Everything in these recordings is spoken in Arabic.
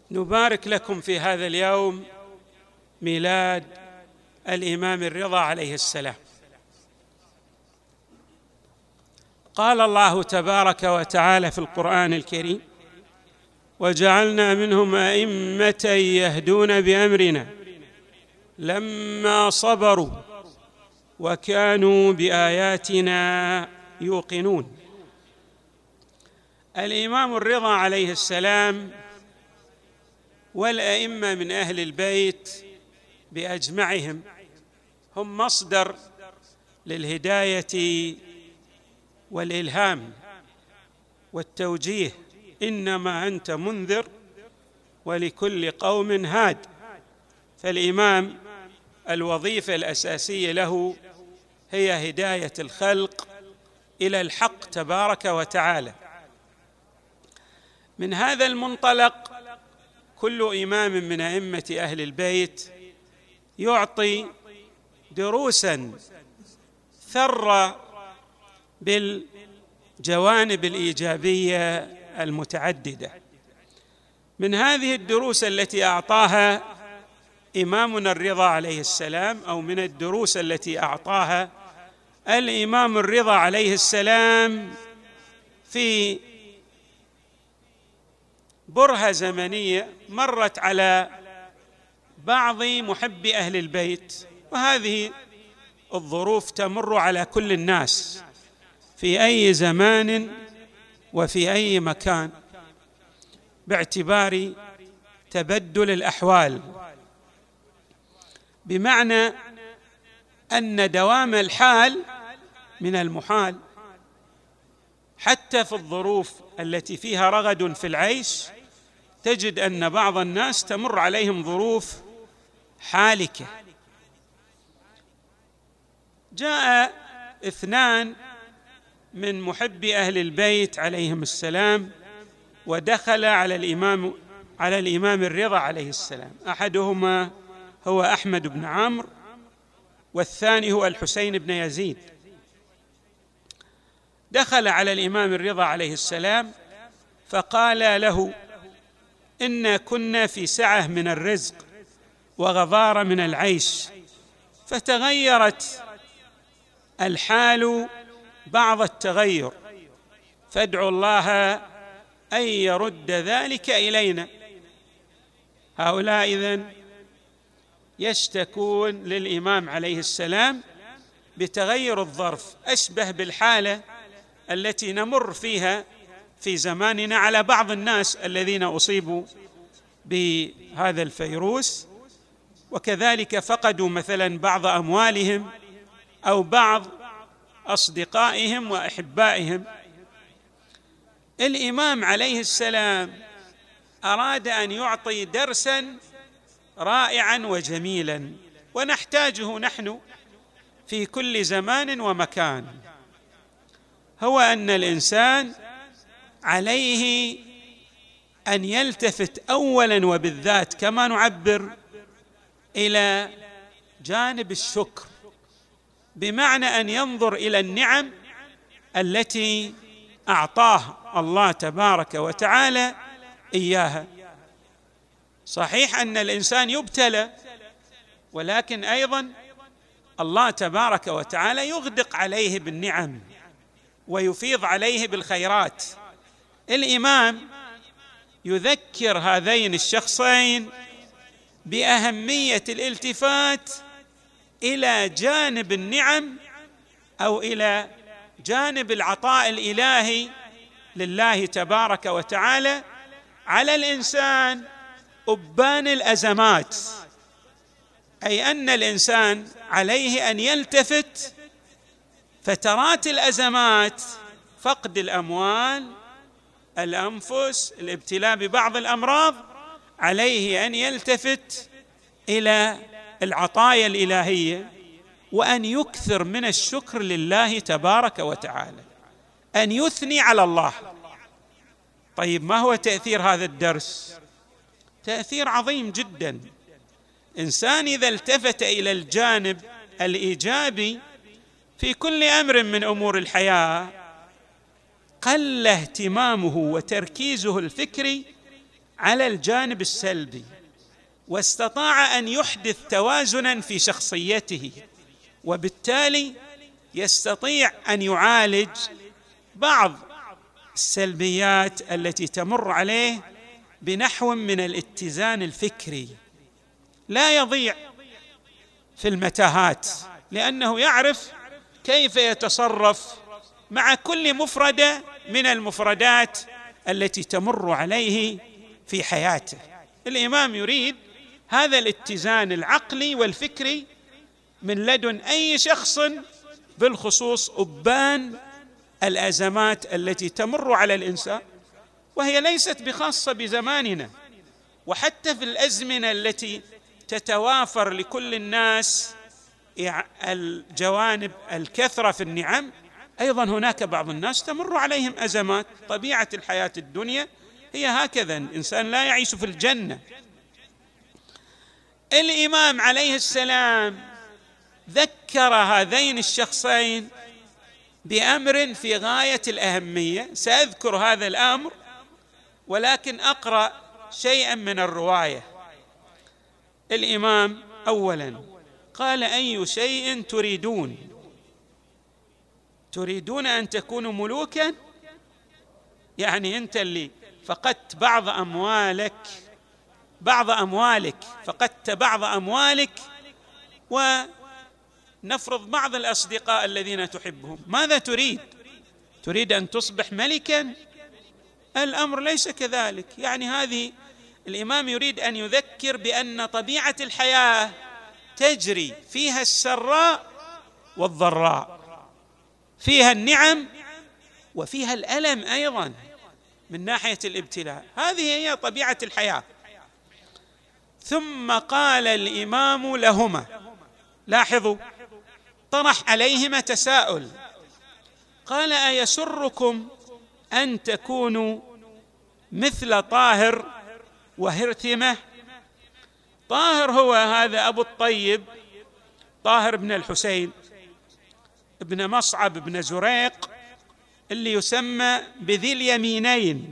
نبارك لكم في هذا اليوم ميلاد الإمام الرضا عليه السلام. قال الله تبارك وتعالى في القرآن الكريم: وجعلنا منهم أئمة يهدون بأمرنا لما صبروا وكانوا بآياتنا يوقنون. الإمام الرضا عليه السلام والأئمة من أهل البيت بأجمعهم هم مصدر للهداية والإلهام والتوجيه، إنما أنت منذر ولكل قوم هاد. فالإمام الوظيفة الأساسية له هي هداية الخلق إلى الحق تبارك وتعالى. من هذا المنطلق كل إمام من أئمة أهل البيت يعطي دروساً ثرة بالجوانب الإيجابية المتعددة. من هذه الدروس التي أعطاها إمامنا الرضا عليه السلام، أو من الدروس التي أعطاها الإمام الرضا عليه السلام في برهة زمنية مرت على بعض محبي أهل البيت، وهذه الظروف تمر على كل الناس في أي زمان وفي أي مكان باعتبار تبدل الأحوال، بمعنى أن دوام الحال من المحال. حتى في الظروف التي فيها رغد في العيش تجد أن بعض الناس تمر عليهم ظروف حالكة. جاء اثنان من محبي أهل البيت عليهم السلام ودخل على الإمام الرضا عليه السلام. أحدهما هو أحمد بن عمرو، والثاني هو الحسين بن يزيد. دخل على الإمام الرضا عليه السلام فقال له: إنا كنا في سعة من الرزق وغضارة من العيش، فتغيرت الحال بعض التغير، فادعوا الله أن يرد ذلك إلينا. هؤلاء إذن يشتكون للإمام عليه السلام بتغير الظرف، أشبه بالحالة التي نمر فيها في زماننا على بعض الناس الذين أصيبوا بهذا الفيروس، وكذلك فقدوا مثلا بعض أموالهم أو بعض أصدقائهم وأحبائهم. الإمام عليه السلام أراد أن يعطي درساً رائعاً وجميلاً ونحتاجه نحن في كل زمان ومكان، هو أن الإنسان عليه أن يلتفت أولاً وبالذات كما نعبر إلى جانب الشكر، بمعنى أن ينظر إلى النعم التي أعطاه الله تبارك وتعالى إياها. صحيح أن الإنسان يبتلى، ولكن أيضاً الله تبارك وتعالى يغدق عليه بالنعم ويفيض عليه بالخيرات. الإمام يذكر هذين الشخصين بأهمية الالتفات إلى جانب النعم أو إلى جانب العطاء الإلهي لله تبارك وتعالى على الإنسان أبان الأزمات، أي أن الإنسان عليه أن يلتفت فترات الأزمات، فقد الأموال، الأنفس، الابتلاء ببعض الأمراض، عليه أن يلتفت إلى العطايا الإلهية وأن يكثر من الشكر لله تبارك وتعالى، أن يثني على الله. طيب، ما هو تأثير هذا الدرس؟ تأثير عظيم جدا. إنسان إذا التفت إلى الجانب الإيجابي في كل أمر من أمور الحياة قل اهتمامه وتركيزه الفكري على الجانب السلبي، واستطاع أن يحدث توازنا في شخصيته، وبالتالي يستطيع أن يعالج بعض السلبيات التي تمر عليه بنحو من الاتزان الفكري، لا يضيع في المتاهات، لأنه يعرف كيف يتصرف مع كل مفردة من المفردات التي تمر عليه في حياته. الإمام يريد هذا الاتزان العقلي والفكري من لدن أي شخص، بالخصوص أبان الأزمات التي تمر على الإنسان، وهي ليست بخاصة بزماننا، وحتى في الأزمنة التي تتوافر لكل الناس الجوانب الكثرة في النعم، أيضا هناك بعض الناس تمر عليهم أزمات. طبيعة الحياة الدنيا هي هكذا، الإنسان لا يعيش في الجنة. الإمام عليه السلام ذكر هذين الشخصين بأمر في غاية الأهمية، سأذكر هذا الأمر ولكن أقرأ شيئا من الرواية. الإمام أولا قال: أي شيء تريدون أن تكونوا ملوكا؟ يعني أنت اللي فقدت بعض أموالك، فقدت بعض أموالك، ونفرض بعض الأصدقاء الذين تحبهم، ماذا تريد أن تصبح ملكا؟ الأمر ليس كذلك. يعني هذه الإمام يريد أن يذكر بأن طبيعة الحياة تجري فيها السراء والضراء، فيها النعم وفيها الألم أيضا من ناحية الابتلاء، هذه هي طبيعة الحياة. ثم قال الإمام لهما، لاحظوا، طرح عليهما تساؤل، قال: أيسركم أن تكونوا مثل طاهر وهرثمة؟ طاهر هو هذا أبو الطيب، طاهر بن الحسين ابن مصعب بن زريق، اللي يسمى بذي اليمينين،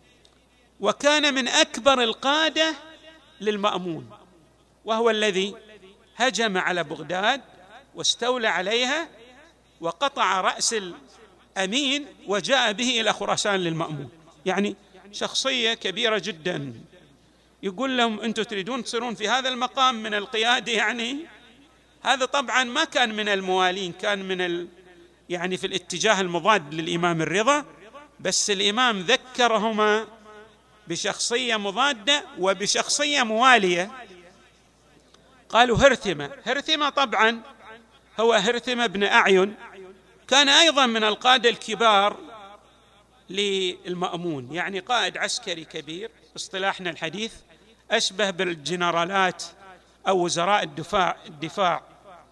وكان من أكبر القادة للمأمون، وهو الذي هجم على بغداد واستولى عليها وقطع رأس الأمين وجاء به إلى خراسان للمأمون. يعني شخصية كبيرة جدا. يقول لهم: أنتم تريدون تصيرون في هذا المقام من القيادة؟ يعني هذا طبعا ما كان من الموالين، كان من يعني في الاتجاه المضاد للإمام الرضا، بس الإمام ذكرهما بشخصية مضادة وبشخصية موالية. قالوا هرثمة طبعا هو هرثمة بن أعين، كان أيضا من القادة الكبار للمأمون، يعني قائد عسكري كبير، اصطلاحنا الحديث أشبه بالجنرالات أو وزراء الدفاع،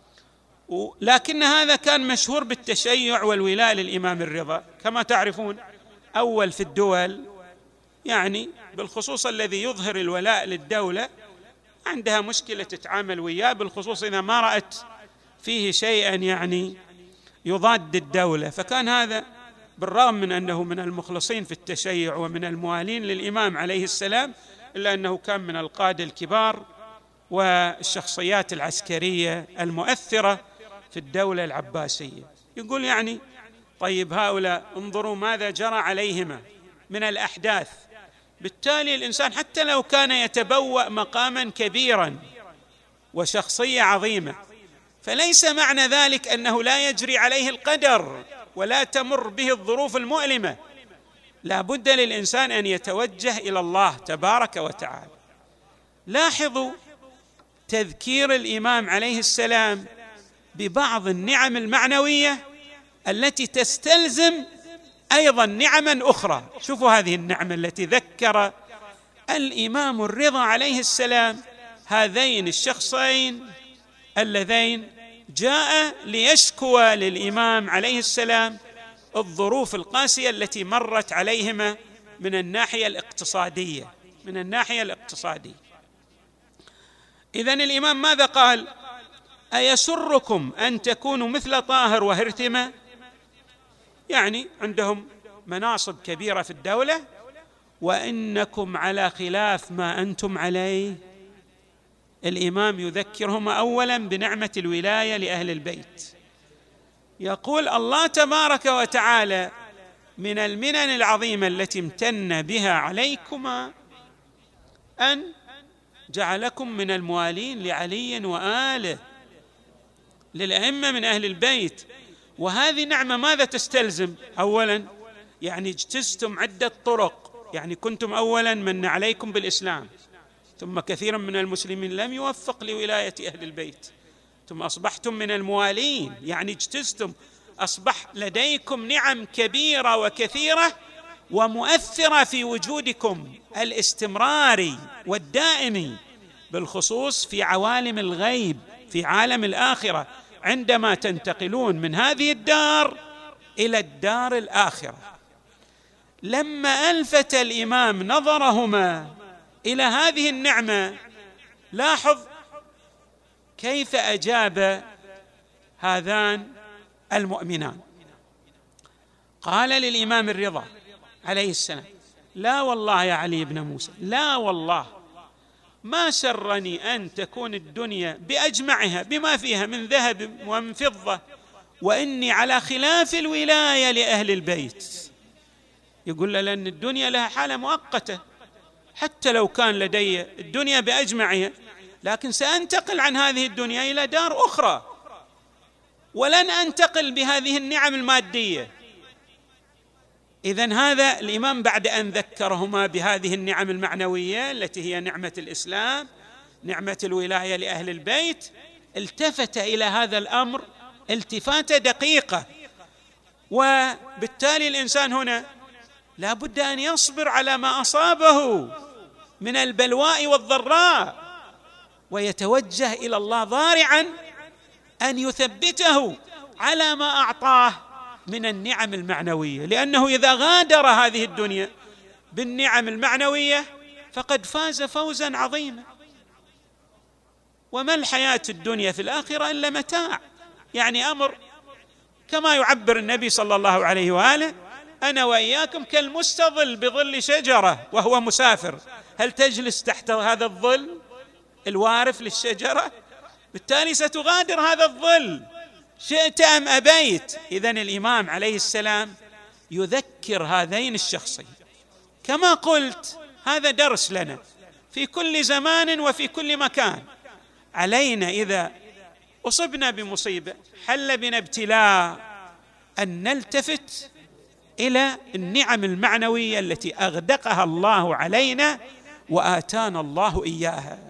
لكن هذا كان مشهور بالتشيع والولاء للإمام الرضا، كما تعرفون أول في الدول، يعني بالخصوص الذي يظهر الولاء للدولة عندها مشكلة تتعامل وياه، بالخصوص إذا ما رأت فيه شيئا يعني يضاد الدولة. فكان هذا بالرغم من أنه من المخلصين في التشيع ومن الموالين للإمام عليه السلام، إلا أنه كان من القادة الكبار والشخصيات العسكرية المؤثرة في الدولة العباسية. يقول يعني طيب هؤلاء انظروا ماذا جرى عليهما من الأحداث، بالتالي الإنسان حتى لو كان يتبوأ مقاما كبيرا وشخصية عظيمة، فليس معنى ذلك أنه لا يجري عليه القدر ولا تمر به الظروف المؤلمة. لا بد للإنسان أن يتوجه إلى الله تبارك وتعالى. لاحظوا تذكير الإمام عليه السلام ببعض النعم المعنوية التي تستلزم أيضا نعما أخرى. شوفوا هذه النعمة التي ذكر الإمام الرضا عليه السلام هذين الشخصين اللذين جاء ليشكوا للإمام عليه السلام الظروف القاسية التي مرت عليهما من الناحية الاقتصادية. إذن الإمام ماذا قال؟ أيسركم أن تكونوا مثل طاهر وهرثمة؟ يعني عندهم مناصب كبيرة في الدولة وإنكم على خلاف ما أنتم عليه. الإمام يذكرهم أولا بنعمة الولاية لأهل البيت، يقول الله تبارك وتعالى من المنن العظيمة التي امتن بها عليكما أن جعلكم من الموالين لعلي وآله، للأئمة من أهل البيت. وهذه نعمة ماذا تستلزم؟ أولا يعني اجتزتم عدة طرق، يعني كنتم أولا من عليكم بالإسلام، ثم كثير من المسلمين لم يوفق لولاية أهل البيت، ثم أصبحتم من الموالين، يعني اجتزتم، أصبح لديكم نعم كبيرة وكثيرة ومؤثرة في وجودكم الاستمراري والدائمي، بالخصوص في عوالم الغيب، في عالم الآخرة، عندما تنتقلون من هذه الدار إلى الدار الآخرة. لما ألفت الإمام نظرهما إلى هذه النعمة، لاحظ كيف أجاب هذان المؤمنان. قال للإمام الرضا عليه السلام: لا والله يا علي بن موسى، لا والله ما سرني أن تكون الدنيا بأجمعها بما فيها من ذهب ومن فضة، وإني على خلاف الولاية لأهل البيت. يقول له لأن الدنيا لها حالة مؤقتة، حتى لو كان لدي الدنيا بأجمعها، لكن سأنتقل عن هذه الدنيا إلى دار أخرى، ولن أنتقل بهذه النعم المادية. إذن هذا الإمام بعد أن ذكرهما بهذه النعم المعنوية التي هي نعمة الإسلام، نعمة الولاية لأهل البيت، التفت إلى هذا الأمر التفاتة دقيقة. وبالتالي الإنسان هنا لا بد أن يصبر على ما أصابه من البلواء والضراء، ويتوجه إلى الله ضارعا أن يثبته على ما أعطاه من النعم المعنوية، لأنه إذا غادر هذه الدنيا بالنعم المعنوية فقد فاز فوزا عظيما. وما الحياة الدنيا في الآخرة إلا متاع، يعني أمر كما يعبر النبي صلى الله عليه وآله: أنا وإياكم كالمستظل بظل شجرة وهو مسافر، هل تجلس تحت هذا الظل الوارف للشجرة؟ بالتالي ستغادر هذا الظل شئت أم أبيت. إذن الإمام عليه السلام يذكر هذين الشخصين. كما قلت هذا درس لنا في كل زمان وفي كل مكان. علينا إذا أصبنا بمصيبة، حل بنا ابتلاء، أن نلتفت إلى النعم المعنوية التي أغدقها الله علينا وآتانا الله إياها،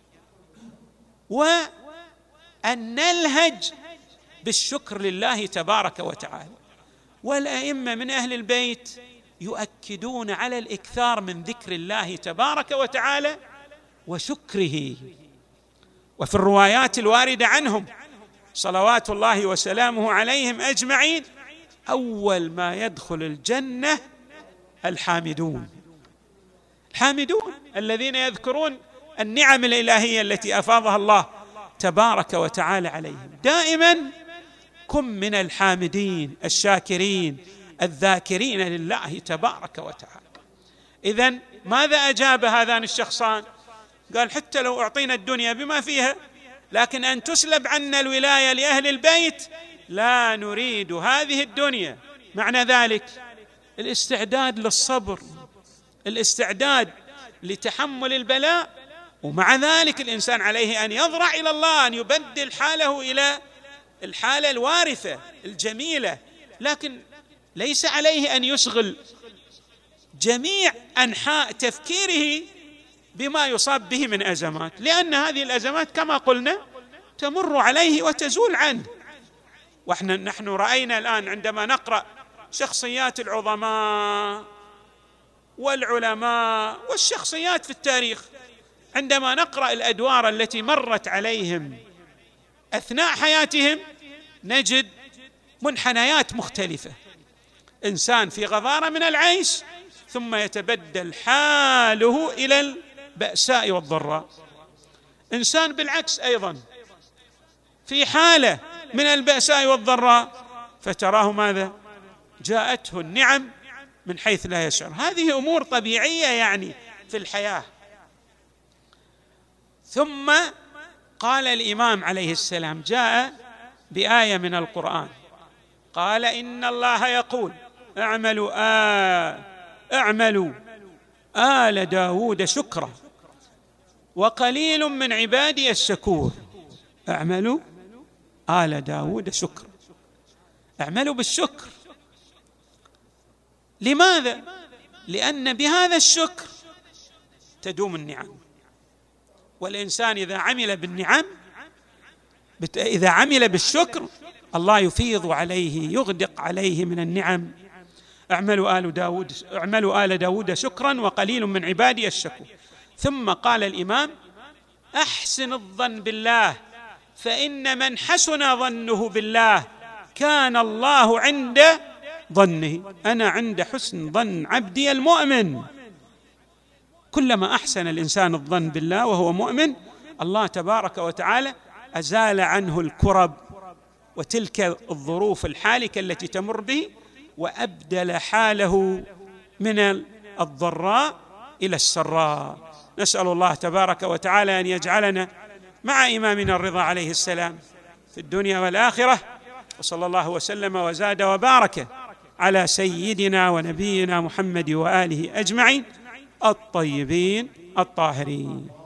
وأن نلهج بالشكر لله تبارك وتعالى. والأئمة من أهل البيت يؤكدون على الإكثار من ذكر الله تبارك وتعالى وشكره. وفي الروايات الواردة عنهم صلوات الله وسلامه عليهم أجمعين: أول ما يدخل الجنة الحامدون، الحامدون الذين يذكرون النعم الإلهية التي أفاضها الله تبارك وتعالى عليهم. دائما كن من الحامدين الشاكرين الذاكرين لله تبارك وتعالى. إذن ماذا أجاب هذان الشخصان؟ قال: حتى لو أعطينا الدنيا بما فيها، لكن أن تسلب عنا الولاية لأهل البيت لا نريد هذه الدنيا. معنى ذلك الاستعداد للصبر، الاستعداد لتحمل البلاء. ومع ذلك الإنسان عليه أن يضرع إلى الله، أن يبدل حاله إلى الحالة الوارثة الجميلة، لكن ليس عليه أن يشغل جميع أنحاء تفكيره بما يصاب به من أزمات، لأن هذه الأزمات كما قلنا تمر عليه وتزول عنه. ونحن رأينا الآن عندما نقرأ شخصيات العظماء والعلماء والشخصيات في التاريخ، عندما نقرأ الأدوار التي مرت عليهم أثناء حياتهم نجد منحنيات مختلفة. إنسان في غضارة من العيش ثم يتبدل حاله إلى البأساء والضراء، إنسان بالعكس أيضا في حالة من البأساء والضراء فتراه ماذا؟ جاءته النعم من حيث لا يشعر. هذه أمور طبيعية يعني في الحياة. ثم قال الإمام عليه السلام، جاء بآية من القرآن، قال إن الله يقول اعملوا آل داود شكرا وقليل من عبادي الشكور. اعملوا آل داود شكرا، اعملوا بالشكر. لماذا؟ لأن بهذا الشكر تدوم النعم، والإنسان إذا عمل بالنعم، إذا عمل بالشكر، الله يفيض عليه، يغدق عليه من النعم. اعملوا آل داود شكرا وقليل من عبادي الشكور. ثم قال الإمام: أحسن الظن بالله، فإن من حسن ظنه بالله كان الله عند ظنه. أنا عند حسن ظن عبدي المؤمن. كلما أحسن الإنسان الظن بالله وهو مؤمن، الله تبارك وتعالى أزال عنه الكرب وتلك الظروف الحالكة التي تمر به، وأبدل حاله من الضراء إلى السراء. نسأل الله تبارك وتعالى أن يجعلنا مع إمامنا الرضا عليه السلام في الدنيا والآخرة. وصلى الله وسلم وزاد وبارك على سيدنا ونبينا محمد وآله أجمعين الطيبين الطاهرين.